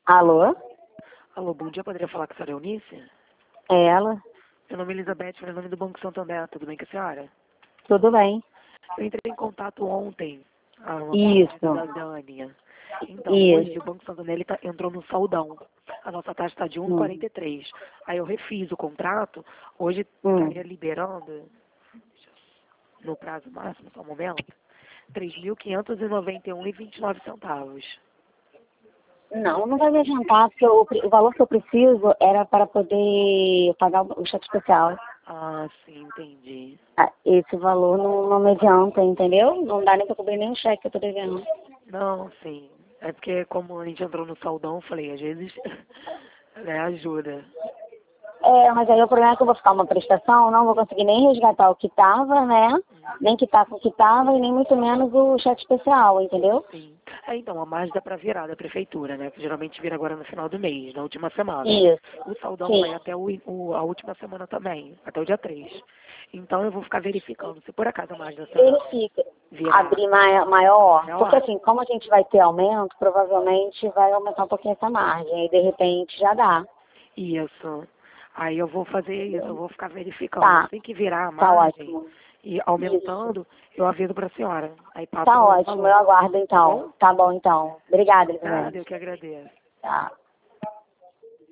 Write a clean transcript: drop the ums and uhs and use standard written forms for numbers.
Alô? Alô, bom dia, poderia falar com a senhora Eunice? É ela? Meu nome é Elizabeth, meu nome é do Banco Santander, tudo bem com a senhora? Tudo bem? Eu entrei em contato ontem, uma pedido da Isso, Dânia. Então, hoje o isso. Banco Santander entrou no saudão. A nossa taxa está de Hum, 1,43. Aí eu refiz o contrato, hoje estaria hum. liberando, no prazo máximo, só um momento, 3.591,29 centavos. Não, não vai me adiantar, porque o valor que eu preciso era para poder pagar o cheque especial. Ah, sim, entendi. Ah, esse valor não me adianta, entendeu? Não dá nem para cobrir nem o cheque que eu tô devendo. Não, sim. É porque como a gente entrou no saudão, eu falei, às vezes, né, ajuda. É, mas aí o problema é que eu vou ficar uma prestação, não vou conseguir nem resgatar o que tava, né? Nem quitar com o que tava e nem muito menos o cheque especial, entendeu? Sim. É, então, a margem dá para virar da prefeitura, né? Que geralmente vira agora no final do mês, na última semana. Isso, O saudão sim. vai até a última semana também, até o dia 3. Então eu vou ficar verificando. Se por acaso a margem da senhora Verifica. virar Abrir maior, porque maior, assim, como a gente vai ter aumento, provavelmente vai aumentar um pouquinho essa margem, e de repente já dá. isso. Aí eu vou fazer isso, eu vou ficar verificando. Tá, Assim que virar a tá margem ótimo. e Isso. aumentando, eu aviso para a senhora. Aí passa o Tá novo ótimo, eu valor. aguardo Tá então. bom? Tá bom então. Obrigada, Elizabeth. Nada, eu que agradeço. Tá.